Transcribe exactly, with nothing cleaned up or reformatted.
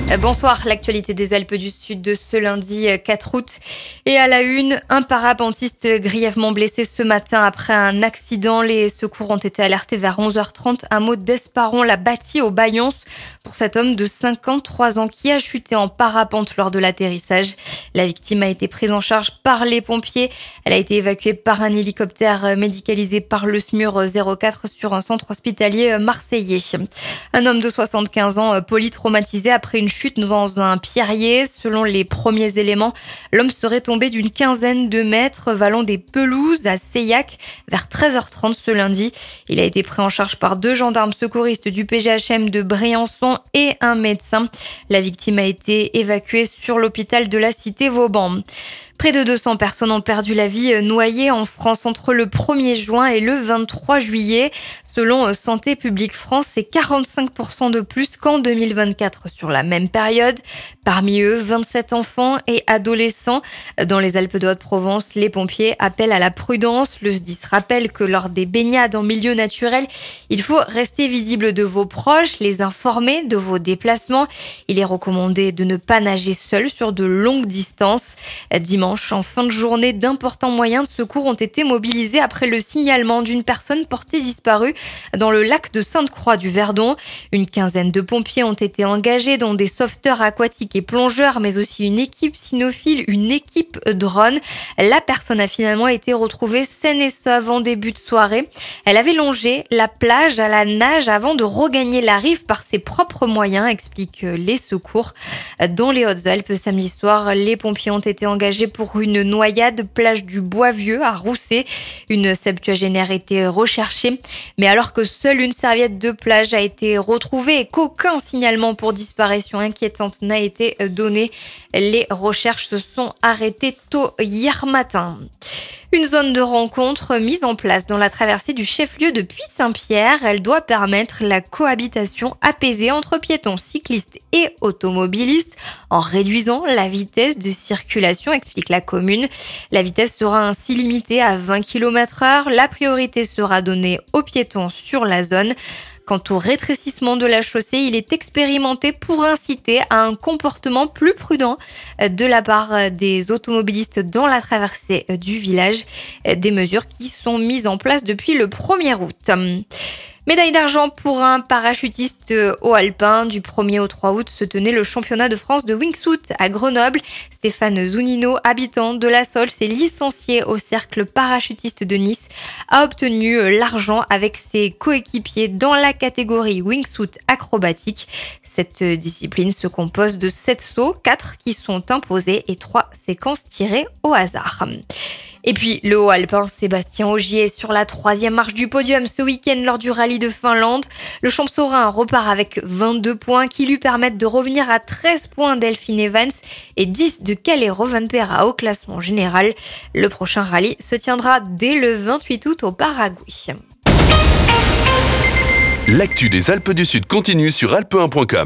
Bonsoir, l'actualité des Alpes du Sud de ce lundi quatre août. Et à la une, un parapentiste grièvement blessé ce matin après un accident. Les secours ont été alertés vers onze heures trente à Maud d'Esparon-la-Bâtie au Bayonce pour cet homme de cinquante-trois ans qui a chuté en parapente lors de l'atterrissage. La victime a été prise en charge par les pompiers. Elle a été évacuée par un hélicoptère médicalisé par le SMUR zéro quatre sur un centre hospitalier marseillais. Un homme de soixante-quinze ans polytraumatisé après une chute dans un pierrier. Selon les premiers éléments, l'homme serait tombé d'une quinzaine de mètres valant des pelouses à Seillac vers treize heures trente ce lundi. Il a été pris en charge par deux gendarmes secouristes du P G H M de Briançon et un médecin. La victime a été évacuée sur l'hôpital de la Cité-Vauban. Près de deux cents personnes ont perdu la vie noyées en France entre le premier juin et le vingt-trois juillet. Selon Santé publique France, c'est quarante-cinq pour cent de plus qu'en deux mille vingt-quatre sur la même période. Parmi eux, vingt-sept enfants et adolescents. Dans les Alpes de Haute-Provence, les pompiers appellent à la prudence. Le S D I S rappelle que lors des baignades en milieu naturel, il faut rester visible de vos proches, les informer de vos déplacements. Il est recommandé de ne pas nager seul sur de longues distances. Dimanche, en fin de journée, d'importants moyens de secours ont été mobilisés après le signalement d'une personne portée disparue dans le lac de Sainte-Croix du Verdon. Une quinzaine de pompiers ont été engagés, dont des sauveteurs aquatiques et plongeurs, mais aussi une équipe cynophile, une équipe drone. La personne a finalement été retrouvée saine et sauve en début de soirée. Elle avait longé la plage à la nage avant de regagner la rive par ses propres moyens, expliquent les secours. Dans les Hautes-Alpes, samedi soir, les pompiers ont été engagés pour une noyade plage du Bois-Vieux à Rousset. Une septuagénaire était recherchée, mais alors que seule une serviette de plage a été retrouvée et qu'aucun signalement pour disparition inquiétante n'a été donné, les recherches se sont arrêtées tôt hier matin. Une zone de rencontre mise en place dans la traversée du chef-lieu de Puy-Saint-Pierre. Elle doit permettre la cohabitation apaisée entre piétons, cyclistes et automobilistes en réduisant la vitesse de circulation, explique la commune. La vitesse sera ainsi limitée à vingt kilomètres heure. La priorité sera donnée aux piétons sur la zone. Quant au rétrécissement de la chaussée, il est expérimenté pour inciter à un comportement plus prudent de la part des automobilistes dans la traversée du village. Des mesures qui sont mises en place depuis le premier août. Médaille d'argent pour un parachutiste haut alpin. Du premier au trois août se tenait le championnat de France de wingsuit à Grenoble. Stéphane Zunino, habitant de la Sols et licencié au cercle parachutiste de Nice, a obtenu l'argent avec ses coéquipiers dans la catégorie wingsuit acrobatique. Cette discipline se compose de sept sauts, quatre qui sont imposés et trois séquences tirées au hasard. Et puis, le haut alpin Sébastien Ogier est sur la troisième marche du podium ce week-end lors du rallye de Finlande. Le champsaurin repart avec vingt-deux points qui lui permettent de revenir à treize points d'Elfyn Evans et dix de Kalle Rovanperä au classement général. Le prochain rallye se tiendra dès le vingt-huit août au Paraguay. L'actu des Alpes du Sud continue sur alpe un point com.